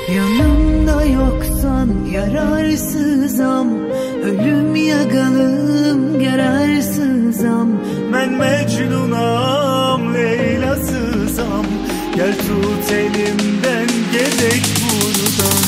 Yanımda yoksan yararsızam, ölüm yakalım yararsızam. Ben Mecnun'am, Leyla'sızam. Gel tut elimden, gedek buradan.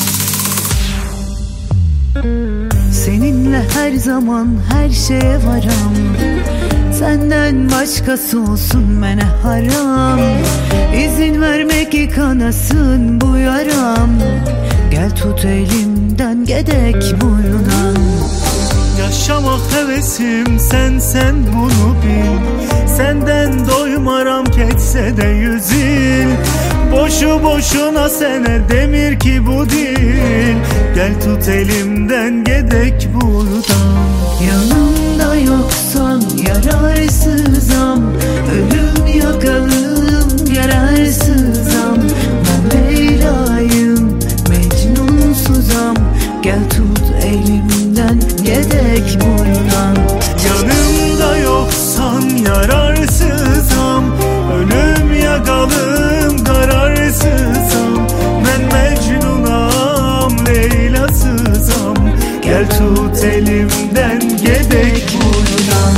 Seninle her zaman her şeye varam, senden başkası olsun mene haram. İzin verme ki kanasın bu yaram, gel tut elimden, gedek buradan. Yaşamak hevesim sen bunu bil. Senden doymaram, geçse de 100 yıl. Boşu boşuna sene demir ki bu dil. Gel tut elimden, gedek buradan. Yanımda yoksan yararsızam, ölüm yakalım yararsızam. Ben Leyla'yım, Mecnunsuzam. Gel tut elimden, gedek buradan. Yanımda yoksan yararsızam, ölüm yakalım kararsızam. Ben Mecnun'am, Leyla'sızam. Gel tut elimden, gedek buradan.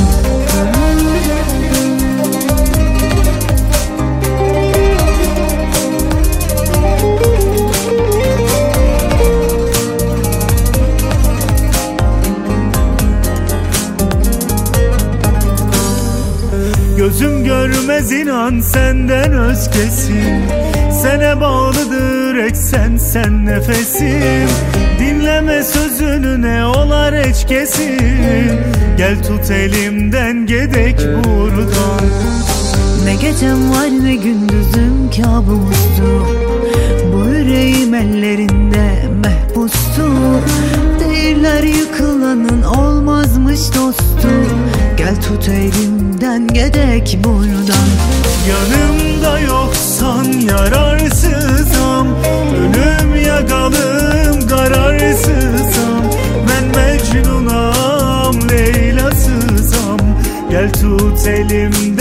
Gözüm görmez inan senden özgesi. Sene bağlıdır eksen nefesim. Dinleme sözünü, ne olar eçkesim. Gel tut elimden, gedek buradan. Ne gecem var ne gündüzüm kabustu, bu yüreğim ellerinde mehpustu. Değiller yıkılanın olmazmış dostu, gel tut elimden, gedek buradan. Yanımda yoksan yararsızam, ölüm yakalım kararsızam. Ben Mecnun'am, Leyla'sızam. Gel tut elimden,